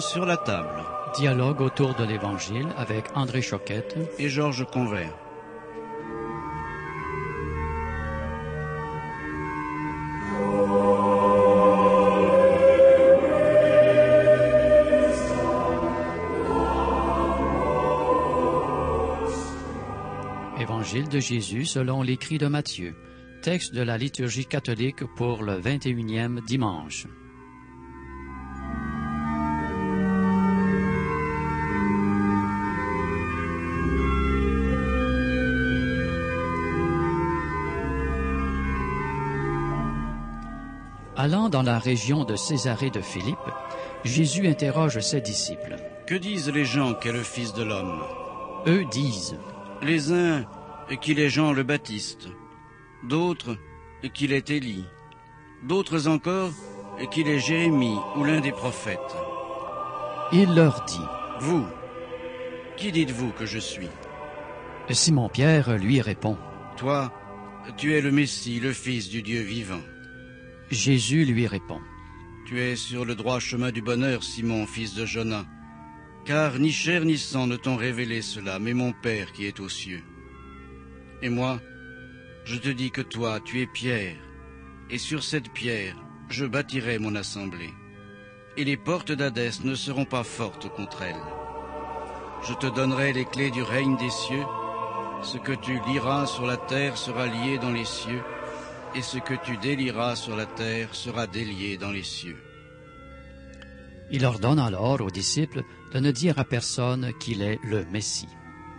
sur la table. Dialogue autour de l'Évangile avec André Choquette et Georges Convert. Évangile de Jésus selon l'écrit de Matthieu, texte de la liturgie catholique pour le 21e dimanche. Allant dans la région de Césarée de Philippe, Jésus interroge ses disciples. Que disent les gens qu'est le Fils de l'homme? Eux disent: les uns qu'il est Jean le Baptiste, d'autres qu'il est Élie, d'autres encore qu'il est Jérémie ou l'un des prophètes. Il leur dit: Vous, qui dites-vous que je suis? Simon-Pierre lui répond: Toi, tu es le Messie, le Fils du Dieu vivant. Jésus lui répond: Tu es sur le droit chemin du bonheur, Simon, fils de Jonas, car ni chair ni sang ne t'ont révélé cela, mais mon Père qui est aux cieux. Et moi, je te dis que toi, tu es Pierre, et sur cette pierre, je bâtirai mon assemblée, et les portes d'Hadès ne seront pas fortes contre elle. Je te donnerai les clés du règne des cieux. Ce que tu lieras sur la terre sera lié dans les cieux, et ce que tu délieras sur la terre sera délié dans les cieux. Il ordonne alors aux disciples de ne dire à personne qu'il est le Messie.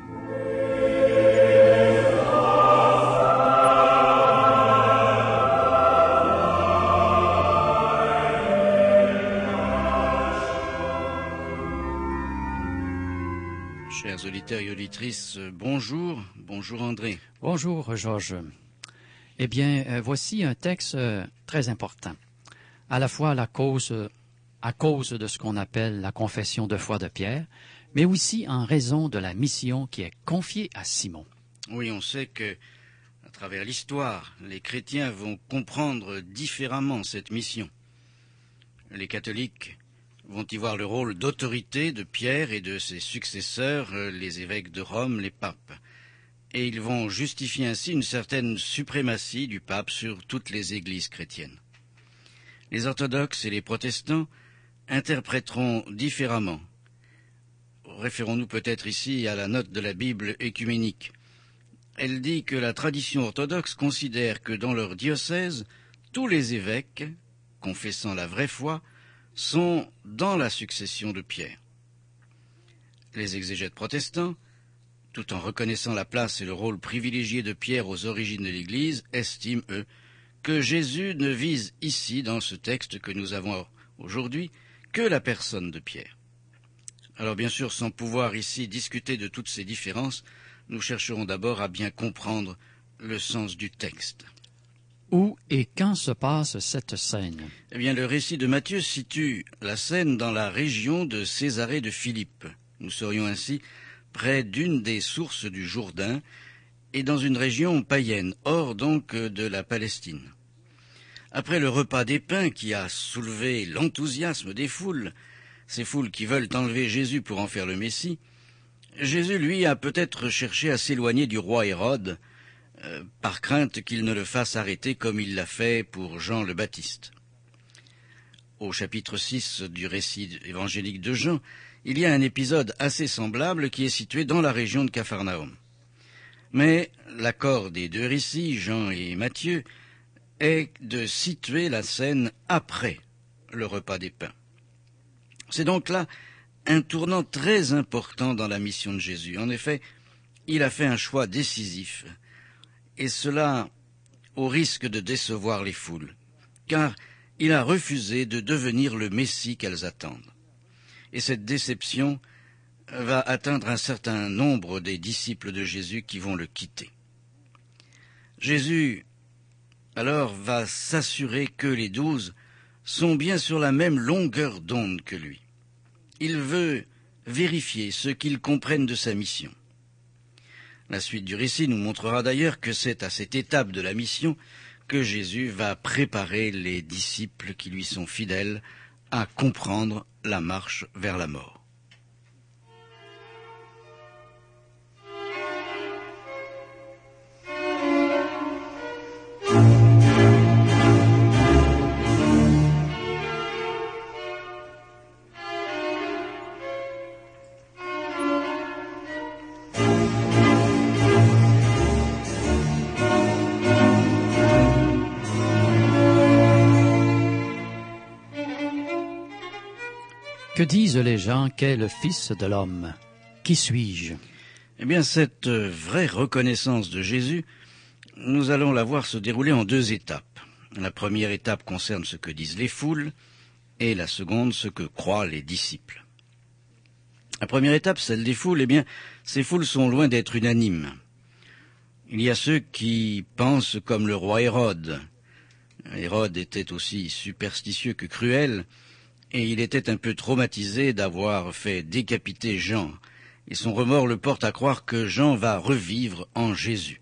Chers auditeurs et auditrices, bonjour. Bonjour André. Bonjour Georges. Eh bien, voici un texte très important. À la fois à cause de ce qu'on appelle la confession de foi de Pierre, mais aussi en raison de la mission qui est confiée à Simon. Oui, on sait que, à travers l'histoire, les chrétiens vont comprendre différemment cette mission. Les catholiques vont y voir le rôle d'autorité de Pierre et de ses successeurs, les évêques de Rome, les papes. Et ils vont justifier ainsi une certaine suprématie du pape sur toutes les églises chrétiennes. Les orthodoxes et les protestants interpréteront différemment. Référons-nous peut-être ici à la note de la Bible œcuménique. Elle dit que la tradition orthodoxe considère que dans leur diocèse, tous les évêques, confessant la vraie foi, sont dans la succession de Pierre. Les exégètes protestants, tout en reconnaissant la place et le rôle privilégié de Pierre aux origines de l'Église, estiment, eux, que Jésus ne vise ici, dans ce texte que nous avons aujourd'hui, que la personne de Pierre. Alors bien sûr, sans pouvoir ici discuter de toutes ces différences, nous chercherons d'abord à bien comprendre le sens du texte. Où et quand se passe cette scène? Eh bien, le récit de Matthieu situe la scène dans la région de Césarée de Philippe. Nous serions ainsi près d'une des sources du Jourdain et dans une région païenne, hors donc de la Palestine. Après le repas des pains qui a soulevé l'enthousiasme des foules, ces foules qui veulent enlever Jésus pour en faire le Messie, Jésus, lui, a peut-être cherché à s'éloigner du roi Hérode, par crainte qu'il ne le fasse arrêter comme il l'a fait pour Jean le Baptiste. Au chapitre 6 du récit évangélique de Jean, il y a un épisode assez semblable qui est situé dans la région de Capharnaüm. Mais l'accord des deux récits, Jean et Matthieu, est de situer la scène après le repas des pains. C'est donc là un tournant très important dans la mission de Jésus. En effet, il a fait un choix décisif, et cela au risque de décevoir les foules, car il a refusé de devenir le Messie qu'elles attendent. Et cette déception va atteindre un certain nombre des disciples de Jésus qui vont le quitter. Jésus, alors, va s'assurer que les 12 sont bien sur la même longueur d'onde que lui. Il veut vérifier ce qu'ils comprennent de sa mission. La suite du récit nous montrera d'ailleurs que c'est à cette étape de la mission que Jésus va préparer les disciples qui lui sont fidèles à comprendre la marche vers la mort. Que disent les gens qu'est le Fils de l'homme? Qui suis-je? Eh bien, cette vraie reconnaissance de Jésus, nous allons la voir se dérouler en 2 étapes. La première étape concerne ce que disent les foules, et la seconde, ce que croient les disciples. La première étape, celle des foules, eh bien, ces foules sont loin d'être unanimes. Il y a ceux qui pensent comme le roi Hérode. Hérode était aussi superstitieux que cruel, et il était un peu traumatisé d'avoir fait décapiter Jean, et son remords le porte à croire que Jean va revivre en Jésus.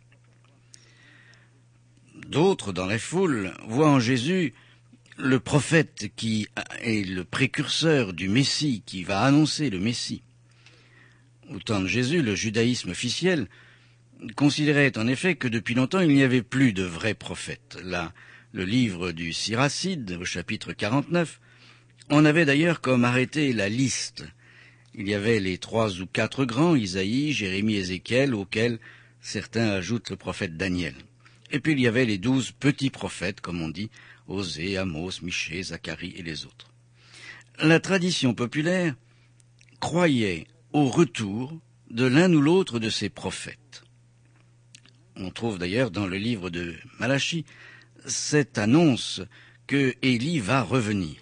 D'autres, dans la foule, voient en Jésus le prophète qui est le précurseur du Messie, qui va annoncer le Messie. Au temps de Jésus, le judaïsme officiel considérait en effet que depuis longtemps il n'y avait plus de vrais prophètes. Là, le livre du Siracide, au chapitre 49, on avait d'ailleurs comme arrêté la liste. Il y avait les 3 ou 4 grands, Isaïe, Jérémie, Ézéchiel, auxquels certains ajoutent le prophète Daniel. Et puis il y avait les 12 petits prophètes, comme on dit, Osée, Amos, Michée, Zacharie et les autres. La tradition populaire croyait au retour de l'un ou l'autre de ces prophètes. On trouve d'ailleurs dans le livre de Malachie cette annonce que Élie va revenir.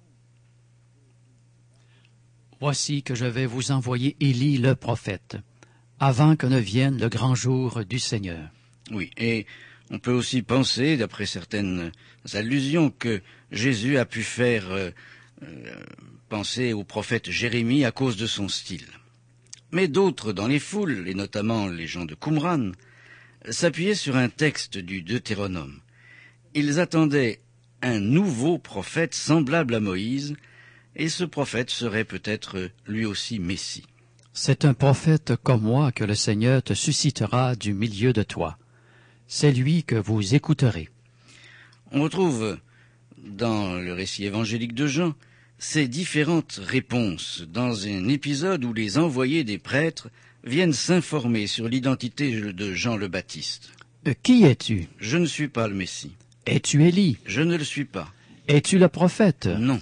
Voici que je vais vous envoyer Élie le prophète, avant que ne vienne le grand jour du Seigneur. Oui, et on peut aussi penser, d'après certaines allusions, que Jésus a pu faire penser au prophète Jérémie à cause de son style. Mais d'autres dans les foules, et notamment les gens de Qumran, s'appuyaient sur un texte du Deutéronome. Ils attendaient un nouveau prophète semblable à Moïse, et ce prophète serait peut-être lui aussi Messie. C'est un prophète comme moi que le Seigneur te suscitera du milieu de toi. C'est lui que vous écouterez. On retrouve dans le récit évangélique de Jean ces différentes réponses dans un épisode où les envoyés des prêtres viennent s'informer sur l'identité de Jean le Baptiste. Qui es-tu? Je ne suis pas le Messie. Es-tu Élie? Je ne le suis pas. Es-tu le prophète? Non.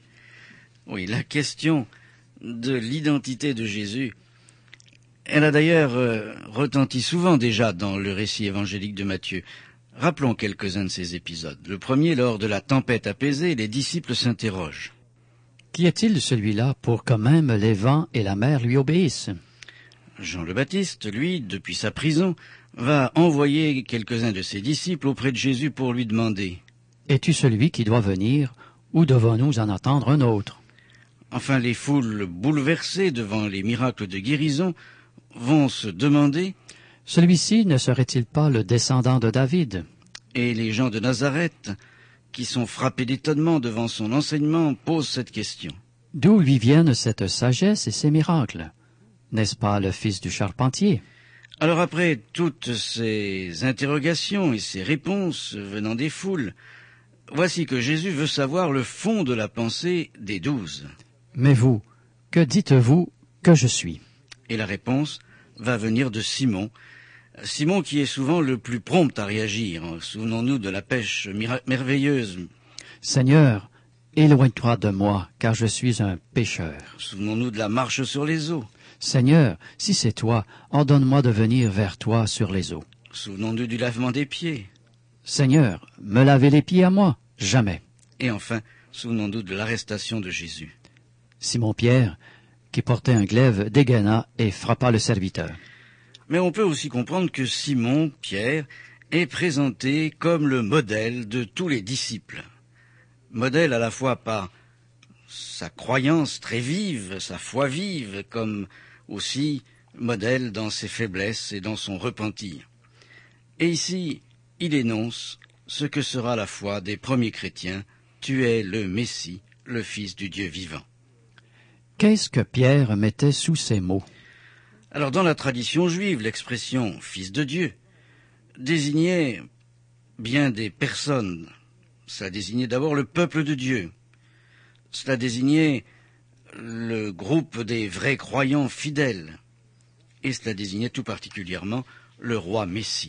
Oui, la question de l'identité de Jésus, elle a d'ailleurs retenti souvent déjà dans le récit évangélique de Matthieu. Rappelons quelques-uns de ces épisodes. Le premier, lors de la tempête apaisée, les disciples s'interrogent. Qui est-il celui-là pour que même les vents et la mer lui obéissent? Jean le Baptiste, lui, depuis sa prison, va envoyer quelques-uns de ses disciples auprès de Jésus pour lui demander « Es-tu celui qui doit venir, ou devons-nous en attendre un autre? » Enfin, les foules bouleversées devant les miracles de guérison vont se demander « Celui-ci ne serait-il pas le descendant de David? » Et les gens de Nazareth, qui sont frappés d'étonnement devant son enseignement, posent cette question. D'où lui viennent cette sagesse et ces miracles? N'est-ce pas le fils du charpentier? Alors après toutes ces interrogations et ces réponses venant des foules, voici que Jésus veut savoir le fond de la pensée des 12. Mais vous, que dites-vous que je suis? Et la réponse va venir de Simon. Simon qui est souvent le plus prompt à réagir. Souvenons-nous de la pêche merveilleuse. Seigneur, éloigne-toi de moi, car je suis un pécheur. Souvenons-nous de la marche sur les eaux. Seigneur, si c'est toi, ordonne-moi de venir vers toi sur les eaux. Souvenons-nous du lavement des pieds. Seigneur, me laver les pieds à moi? Jamais. Et enfin, souvenons-nous de l'arrestation de Jésus. Simon-Pierre, qui portait un glaive, dégaina et frappa le serviteur. Mais on peut aussi comprendre que Simon, Pierre, est présenté comme le modèle de tous les disciples. Modèle à la fois par sa croyance très vive, sa foi vive, comme aussi modèle dans ses faiblesses et dans son repentir. Et ici, il énonce ce que sera la foi des premiers chrétiens. Tu es le Messie, le Fils du Dieu vivant. Qu'est-ce que Pierre mettait sous ces mots? Alors dans la tradition juive, l'expression « fils de Dieu » désignait bien des personnes. Ça désignait d'abord le peuple de Dieu. Cela désignait le groupe des vrais croyants fidèles. Et cela désignait tout particulièrement le roi Messie.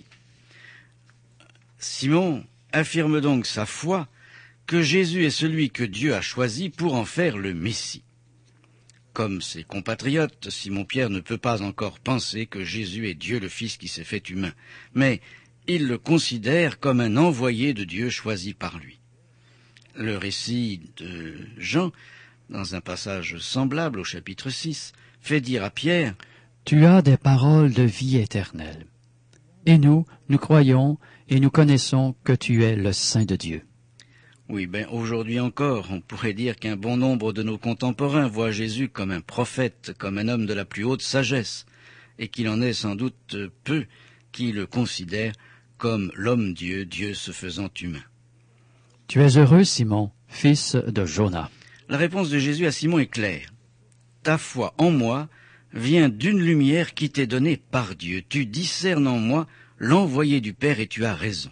Simon affirme donc sa foi que Jésus est celui que Dieu a choisi pour en faire le Messie. Comme ses compatriotes, Simon-Pierre ne peut pas encore penser que Jésus est Dieu le Fils qui s'est fait humain, mais il le considère comme un envoyé de Dieu choisi par lui. Le récit de Jean, dans un passage semblable au chapitre 6, fait dire à Pierre « Tu as des paroles de vie éternelle. Et nous croyons et nous connaissons que tu es le Saint de Dieu. » Oui, aujourd'hui encore, on pourrait dire qu'un bon nombre de nos contemporains voient Jésus comme un prophète, comme un homme de la plus haute sagesse, et qu'il en est sans doute peu qui le considèrent comme l'homme-dieu, Dieu se faisant humain. Tu es heureux, Simon, fils de Jonas. La réponse de Jésus à Simon est claire. Ta foi en moi vient d'une lumière qui t'est donnée par Dieu. Tu discernes en moi l'envoyé du Père et tu as raison.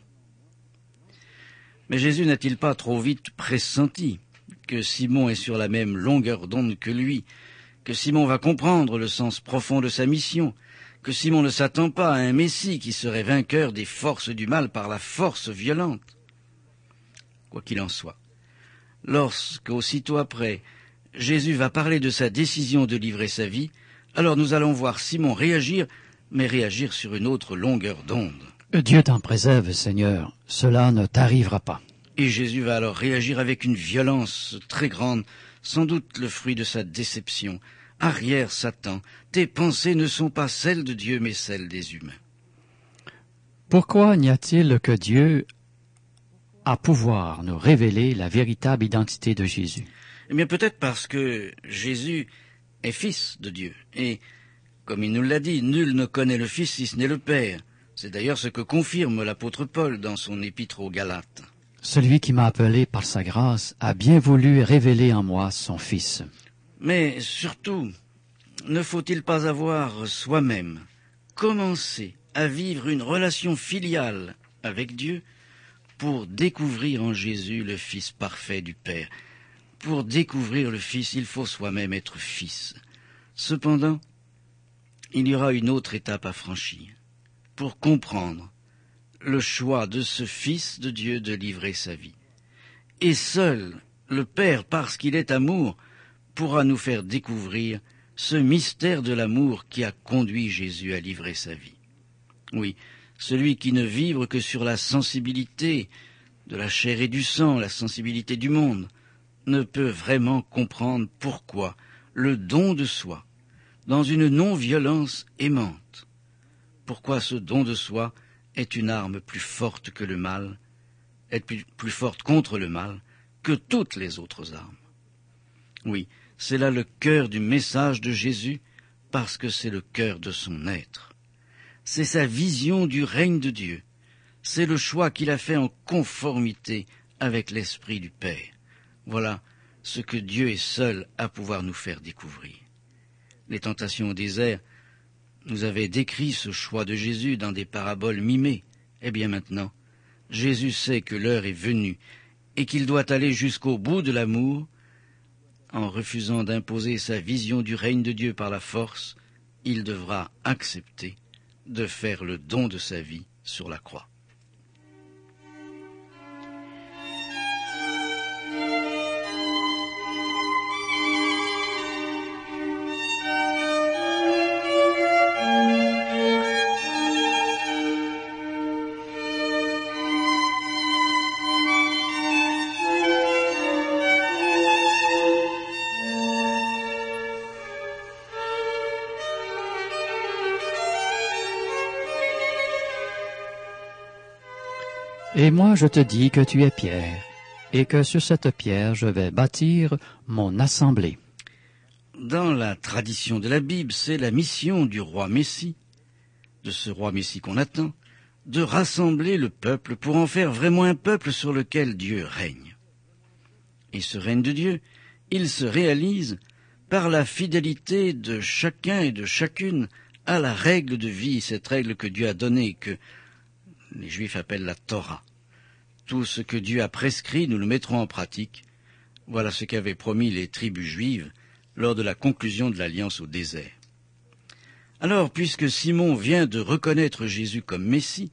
Mais Jésus n'a-t-il pas trop vite pressenti que Simon est sur la même longueur d'onde que lui, que Simon va comprendre le sens profond de sa mission, que Simon ne s'attend pas à un Messie qui serait vainqueur des forces du mal par la force violente? Quoi qu'il en soit, lorsque, aussitôt après, Jésus va parler de sa décision de livrer sa vie, alors nous allons voir Simon réagir, mais réagir sur une autre longueur d'onde. Dieu t'en préserve, Seigneur, cela ne t'arrivera pas. Et Jésus va alors réagir avec une violence très grande, sans doute le fruit de sa déception. Arrière, Satan, tes pensées ne sont pas celles de Dieu, mais celles des humains. Pourquoi n'y a-t-il que Dieu a pouvoir nous révéler la véritable identité de Jésus? Eh bien, peut-être parce que Jésus est fils de Dieu. Et, comme il nous l'a dit, nul ne connaît le Fils si ce n'est le Père. C'est d'ailleurs ce que confirme l'apôtre Paul dans son épître aux Galates. Celui qui m'a appelé par sa grâce a bien voulu révéler en moi son Fils. Mais surtout, ne faut-il pas avoir soi-même commencé à vivre une relation filiale avec Dieu pour découvrir en Jésus le Fils parfait du Père? Pour découvrir le Fils, il faut soi-même être fils. Cependant, il y aura une autre étape à franchir pour comprendre le choix de ce Fils de Dieu de livrer sa vie. Et seul le Père, parce qu'il est amour, pourra nous faire découvrir ce mystère de l'amour qui a conduit Jésus à livrer sa vie. Oui, celui qui ne vibre que sur la sensibilité de la chair et du sang, la sensibilité du monde, ne peut vraiment comprendre pourquoi le don de soi, dans une non-violence aimante, pourquoi ce don de soi est une arme plus forte que le mal, est plus forte contre le mal que toutes les autres armes. Oui, c'est là le cœur du message de Jésus, parce que c'est le cœur de son être. C'est sa vision du règne de Dieu. C'est le choix qu'il a fait en conformité avec l'Esprit du Père. Voilà ce que Dieu est seul à pouvoir nous faire découvrir. Les tentations au désert nous avaient décrit ce choix de Jésus dans des paraboles mimées. Eh bien maintenant, Jésus sait que l'heure est venue et qu'il doit aller jusqu'au bout de l'amour. En refusant d'imposer sa vision du règne de Dieu par la force, il devra accepter de faire le don de sa vie sur la croix. Et moi je te dis que tu es Pierre, et que sur cette pierre je vais bâtir mon assemblée. Dans la tradition de la Bible, c'est la mission du roi Messie, de ce roi Messie qu'on attend, de rassembler le peuple pour en faire vraiment un peuple sur lequel Dieu règne. Et ce règne de Dieu, il se réalise par la fidélité de chacun et de chacune à la règle de vie, cette règle que Dieu a donnée, que les Juifs appellent la Torah. Tout ce que Dieu a prescrit, nous le mettrons en pratique. Voilà ce qu'avaient promis les tribus juives lors de la conclusion de l'alliance au désert. Alors, puisque Simon vient de reconnaître Jésus comme Messie,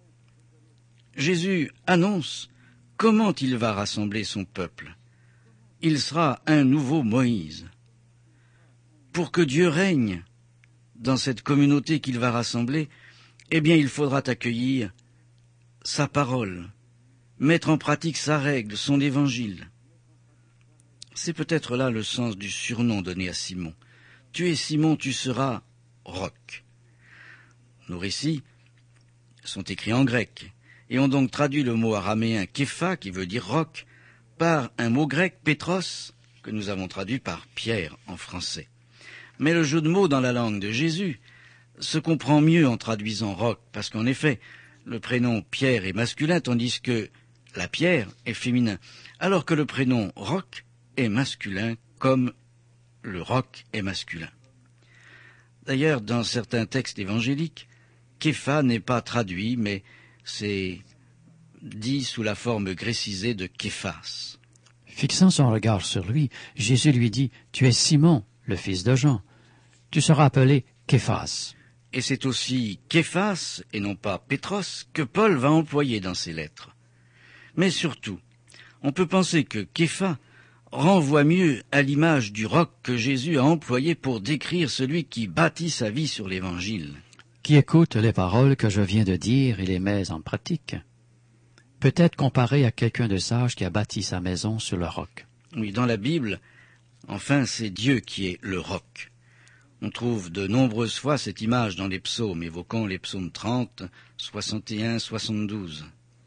Jésus annonce comment il va rassembler son peuple. Il sera un nouveau Moïse. Pour que Dieu règne dans cette communauté qu'il va rassembler, eh bien, il faudra accueillir sa parole, mettre en pratique sa règle, son évangile. C'est peut-être là le sens du surnom donné à Simon. Tu es Simon, tu seras roc. Nos récits sont écrits en grec et ont donc traduit le mot araméen képha, qui veut dire roc, par un mot grec pétros, que nous avons traduit par Pierre en français. Mais le jeu de mots dans la langue de Jésus se comprend mieux en traduisant roc, parce qu'en effet, le prénom Pierre est masculin, tandis que la pierre est féminin, alors que le prénom roc est masculin, comme le roc est masculin. D'ailleurs, dans certains textes évangéliques, képha n'est pas traduit, mais c'est dit sous la forme grécisée de képhas. Fixant son regard sur lui, Jésus lui dit, « Tu es Simon, le fils de Jean. Tu seras appelé Képhas. » Et c'est aussi Képhas, et non pas Pétros, que Paul va employer dans ses lettres. Mais surtout, on peut penser que Képha renvoie mieux à l'image du roc que Jésus a employé pour décrire celui qui bâtit sa vie sur l'Évangile. Qui écoute les paroles que je viens de dire et les met en pratique. Peut-être comparé à quelqu'un de sage qui a bâti sa maison sur le roc. Oui, dans la Bible, enfin, c'est Dieu qui est le roc. On trouve de nombreuses fois cette image dans les psaumes, évoquant les psaumes 30, 61, 72.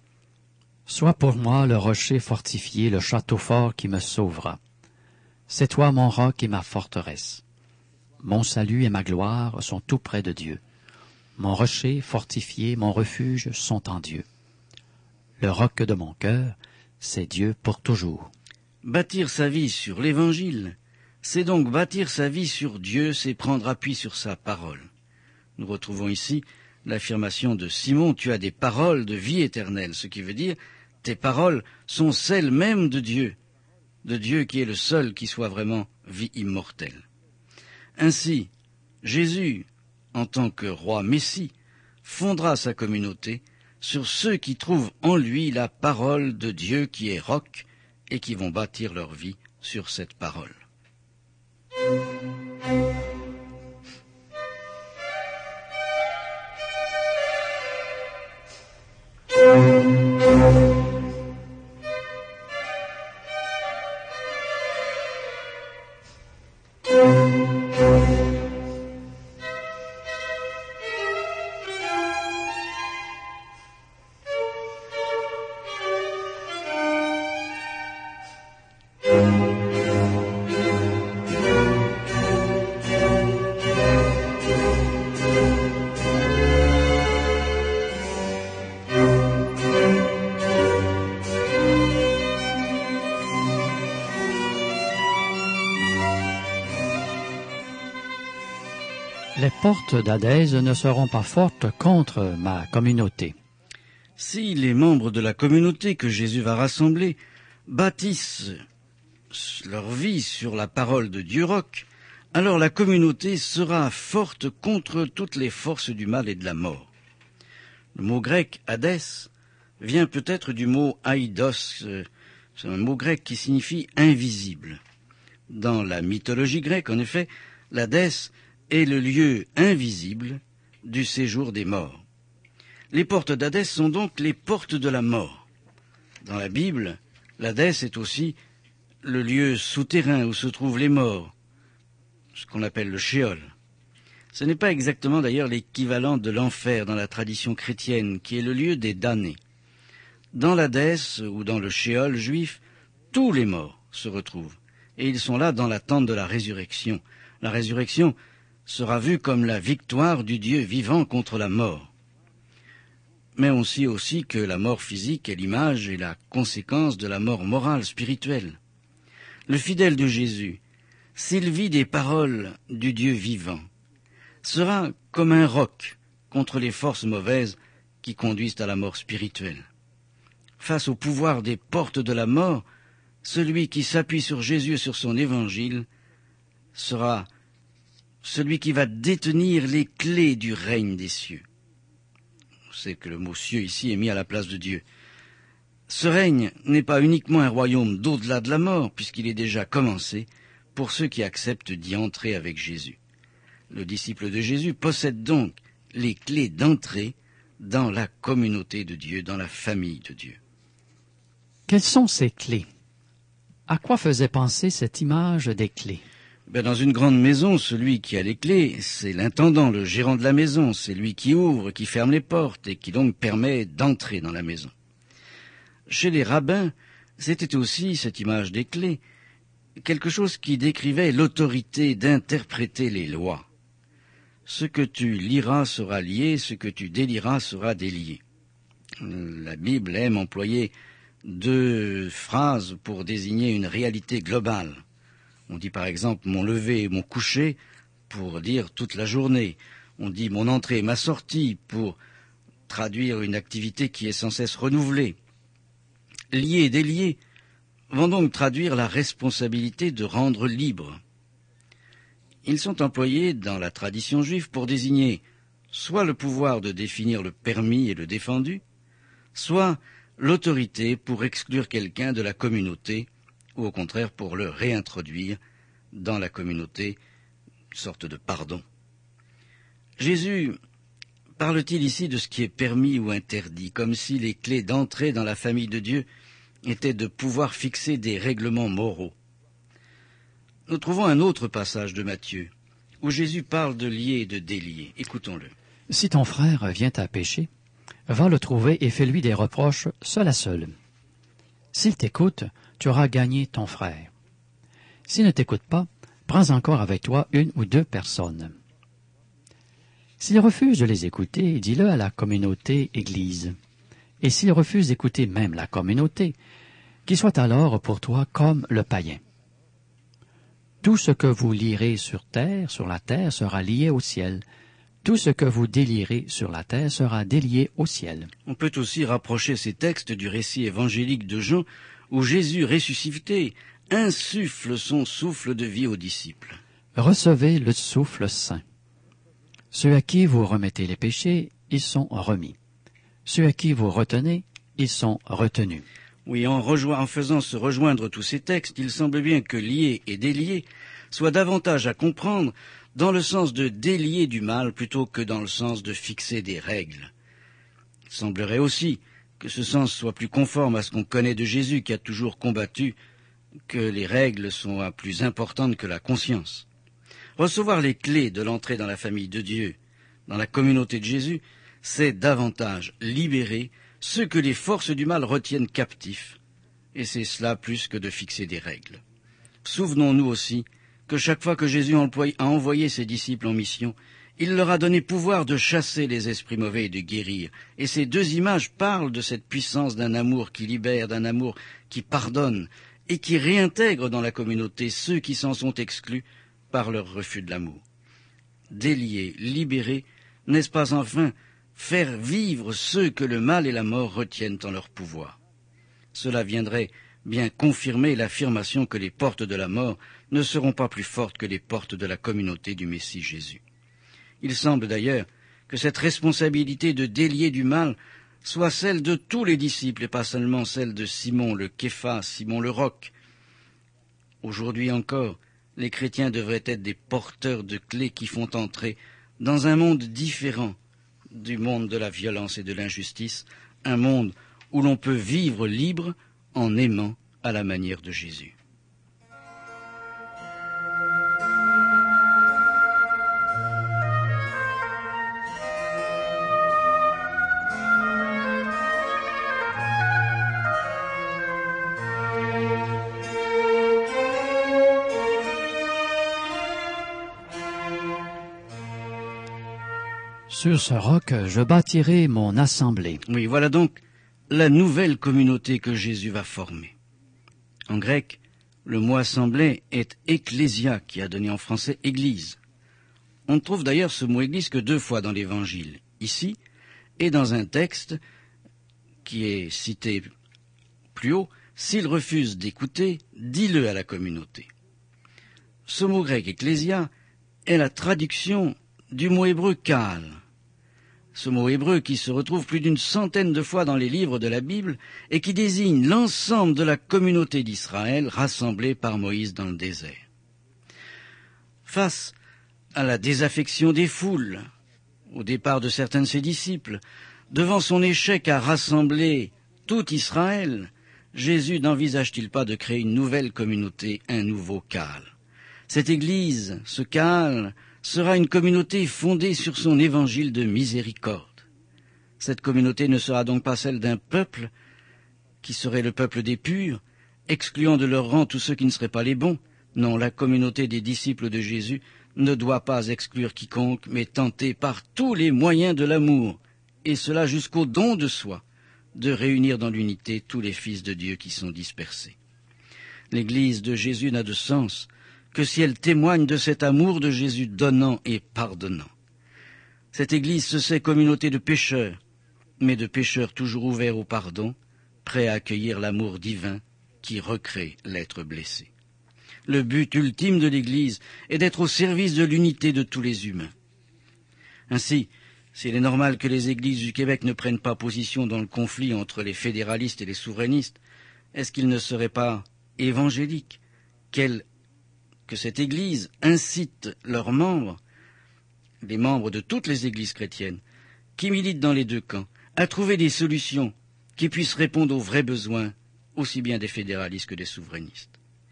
Sois pour moi le rocher fortifié, le château fort qui me sauvera. C'est toi mon roc et ma forteresse. Mon salut et ma gloire sont tout près de Dieu. Mon rocher fortifié, mon refuge sont en Dieu. Le roc de mon cœur, c'est Dieu pour toujours. Bâtir sa vie sur l'Évangile, c'est donc bâtir sa vie sur Dieu, c'est prendre appui sur sa parole. Nous retrouvons ici l'affirmation de Simon, tu as des paroles de vie éternelle, ce qui veut dire, tes paroles sont celles mêmes de Dieu qui est le seul qui soit vraiment vie immortelle. Ainsi, Jésus, en tant que roi Messie, fondera sa communauté sur ceux qui trouvent en lui la parole de Dieu qui est roc et qui vont bâtir leur vie sur cette parole. Les portes d'Hadès ne seront pas fortes contre ma communauté. Si les membres de la communauté que Jésus va rassembler bâtissent leur vie sur la parole de Dieu roc, alors la communauté sera forte contre toutes les forces du mal et de la mort. Le mot grec « Hadès » vient peut-être du mot « aïdos », c'est un mot grec qui signifie « invisible ». Dans la mythologie grecque, en effet, l'Hadès est le lieu invisible du séjour des morts. Les portes d'Hadès sont donc les portes de la mort. Dans la Bible, l'Hadès est aussi le lieu souterrain où se trouvent les morts, ce qu'on appelle le Sheol. Ce n'est pas exactement d'ailleurs l'équivalent de l'enfer dans la tradition chrétienne, qui est le lieu des damnés. Dans l'Hadès ou dans le Sheol juif, tous les morts se retrouvent, et ils sont là dans l'attente de la résurrection. La résurrection sera vue comme la victoire du Dieu vivant contre la mort. Mais on sait aussi que la mort physique est l'image et la conséquence de la mort morale, spirituelle. Le fidèle de Jésus s'il vit des paroles du Dieu vivant, sera comme un roc contre les forces mauvaises qui conduisent à la mort spirituelle. Face au pouvoir des portes de la mort, celui qui s'appuie sur Jésus et sur son évangile sera celui qui va détenir les clés du règne des cieux. On sait que le mot cieux ici est mis à la place de Dieu. Ce règne n'est pas uniquement un royaume d'au-delà de la mort, puisqu'il est déjà commencé pour ceux qui acceptent d'y entrer avec Jésus. Le disciple de Jésus possède donc les clés d'entrée dans la communauté de Dieu, dans la famille de Dieu. Quelles sont ces clés? À quoi faisait penser cette image des clés? Dans une grande maison, celui qui a les clés, c'est l'intendant, le gérant de la maison. C'est lui qui ouvre, qui ferme les portes et qui donc permet d'entrer dans la maison. Chez les rabbins, c'était aussi cette image des clés, quelque chose qui décrivait l'autorité d'interpréter les lois. Ce que tu liras sera lié, ce que tu délieras sera délié. La Bible aime employer 2 phrases pour désigner une réalité globale. On dit par exemple mon lever et mon coucher pour dire toute la journée. On dit mon entrée et ma sortie pour traduire une activité qui est sans cesse renouvelée. Lié et délié vont donc traduire la responsabilité de rendre libre. Ils sont employés dans la tradition juive pour désigner soit le pouvoir de définir le permis et le défendu, soit l'autorité pour exclure quelqu'un de la communauté, ou au contraire pour le réintroduire dans la communauté, une sorte de pardon. Jésus parle-t-il ici de ce qui est permis ou interdit, comme si les clés d'entrée dans la famille de Dieu étaient de pouvoir fixer des règlements moraux? Nous trouvons un autre passage de Matthieu, où Jésus parle de lier et de délier. Écoutons-le. Si ton frère vient à pécher, va le trouver et fais-lui des reproches seul à seul. S'il t'écoute, tu auras gagné ton frère. S'il ne t'écoute pas, prends encore avec toi 1 ou 2 personnes. S'il refuse de les écouter, dis-le à la communauté Église. Et s'il refuse d'écouter même la communauté, qu'il soit alors pour toi comme le païen. Tout ce que vous lierez sur la terre sera lié au ciel. Tout ce que vous délierez sur la terre sera délié au ciel. On peut aussi rapprocher ces textes du récit évangélique de Jean, où Jésus ressuscité insuffle son souffle de vie aux disciples. Recevez le souffle saint. Ceux à qui vous remettez les péchés, ils sont remis. Ceux à qui vous retenez, ils sont retenus. Oui, en faisant se rejoindre tous ces textes, il semble bien que lier et délier soient davantage à comprendre dans le sens de délier du mal plutôt que dans le sens de fixer des règles. Il semblerait aussi que ce sens soit plus conforme à ce qu'on connaît de Jésus, qui a toujours combattu que les règles sont plus importantes que la conscience. Recevoir les clés de l'entrée dans la famille de Dieu, dans la communauté de Jésus, c'est davantage libérer ceux que les forces du mal retiennent captifs, et c'est cela plus que de fixer des règles. Souvenons-nous aussi que chaque fois que Jésus a envoyé ses disciples en mission, il leur a donné pouvoir de chasser les esprits mauvais et de guérir. Et ces 2 images parlent de cette puissance d'un amour qui libère, d'un amour qui pardonne et qui réintègre dans la communauté ceux qui s'en sont exclus par leur refus de l'amour. Délier, libérer, n'est-ce pas enfin faire vivre ceux que le mal et la mort retiennent en leur pouvoir? Cela viendrait bien confirmer l'affirmation que les portes de la mort ne seront pas plus fortes que les portes de la communauté du Messie Jésus. Il semble d'ailleurs que cette responsabilité de délier du mal soit celle de tous les disciples et pas seulement celle de Simon le Képha, Simon le roc. Aujourd'hui encore, les chrétiens devraient être des porteurs de clés qui font entrer dans un monde différent du monde de la violence et de l'injustice, un monde où l'on peut vivre libre en aimant à la manière de Jésus. Sur ce roc, je bâtirai mon assemblée. Oui, voilà donc la nouvelle communauté que Jésus va former. En grec, Le mot assemblée est ecclésia, qui a donné en français église. On ne trouve d'ailleurs ce mot église que 2 fois dans l'Évangile, ici et dans un texte qui est cité plus haut. S'il refuse d'écouter, dis-le à la communauté. Ce mot grec ecclésia est la traduction du mot hébreu kahal. Ce mot hébreu qui se retrouve plus d'une centaine de fois dans les livres de la Bible et qui désigne l'ensemble de la communauté d'Israël rassemblée par Moïse dans le désert. Face à la désaffection des foules, au départ de certains de ses disciples, devant son échec à rassembler tout Israël, Jésus n'envisage-t-il pas de créer une nouvelle communauté, un nouveau Kahal? Cette Église, ce Kahal, sera une communauté fondée sur son évangile de miséricorde. Cette communauté ne sera donc pas celle d'un peuple qui serait le peuple des purs, excluant de leur rang tous ceux qui ne seraient pas les bons. Non, la communauté des disciples de Jésus ne doit pas exclure quiconque, mais tenter par tous les moyens de l'amour, et cela jusqu'au don de soi, de réunir dans l'unité tous les fils de Dieu qui sont dispersés. L'Église de Jésus n'a de sens que si elle témoigne de cet amour de Jésus donnant et pardonnant. Cette Église se sait communauté de pécheurs, mais de pécheurs toujours ouverts au pardon, prêts à accueillir l'amour divin qui recrée l'être blessé. Le but ultime de l'Église est d'être au service de l'unité de tous les humains. Ainsi, s'il est normal que les églises du Québec ne prennent pas position dans le conflit entre les fédéralistes et les souverainistes, est-ce qu'il ne serait pas évangélique que cette Église incite leurs membres, les membres de toutes les églises chrétiennes, qui militent dans les 2 camps, à trouver des solutions qui puissent répondre aux vrais besoins, aussi bien des fédéralistes que des souverainistes.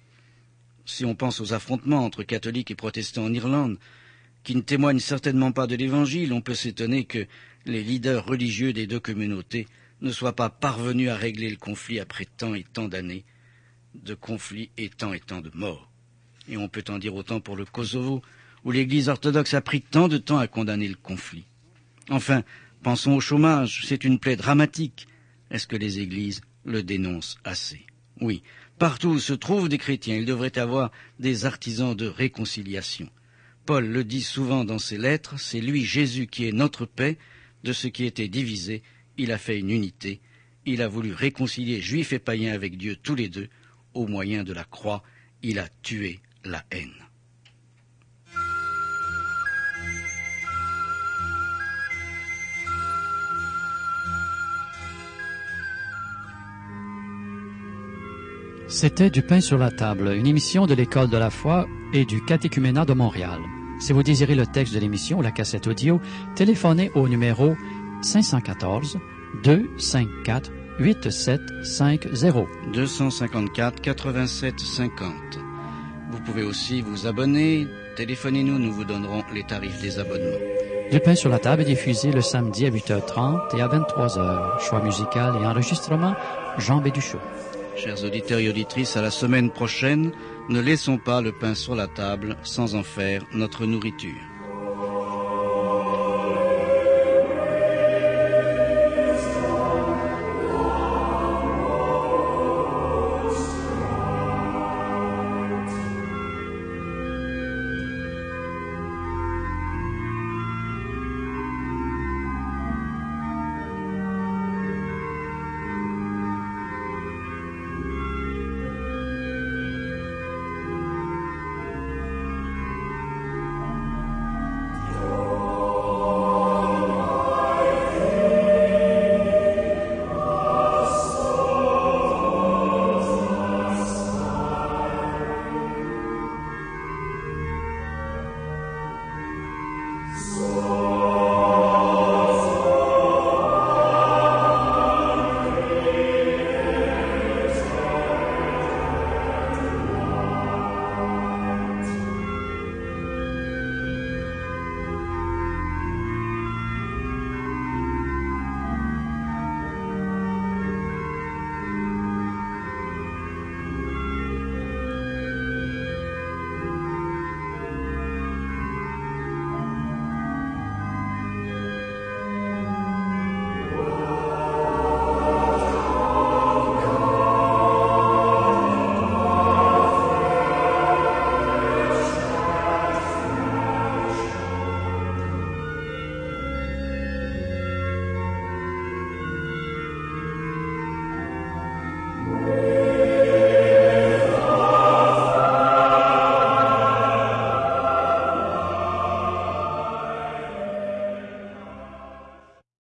Si on pense aux affrontements entre catholiques et protestants en Irlande, qui ne témoignent certainement pas de l'Évangile, on peut s'étonner que les leaders religieux des 2 communautés ne soient pas parvenus à régler le conflit après tant et tant d'années de conflits et tant de morts. Et on peut en dire autant pour le Kosovo, où l'Église orthodoxe a pris tant de temps à condamner le conflit. Enfin, pensons au chômage, c'est une plaie dramatique. Est-ce que les églises le dénoncent assez? Oui, partout où se trouvent des chrétiens, il devrait y avoir des artisans de réconciliation. Paul le dit souvent dans ses lettres, c'est lui, Jésus, qui est notre paix. De ce qui était divisé, il a fait une unité. Il a voulu réconcilier juifs et païens avec Dieu tous les 2. Au moyen de la croix, il a tué la haine. C'était Du pain sur la table, une émission de l'École de la foi et du Catéchuménat de Montréal. Si vous désirez le texte de l'émission ou la cassette audio, téléphonez au numéro 514-254-8750. 254-8750. Vous pouvez aussi vous abonner. Téléphonez-nous, nous vous donnerons les tarifs des abonnements. Du pain sur la table est diffusé le samedi à 8h30 et à 23h. Choix musical et enregistrement, Jean Béduchot. Chers auditeurs et auditrices, à la semaine prochaine, ne laissons pas le pain sur la table sans en faire notre nourriture.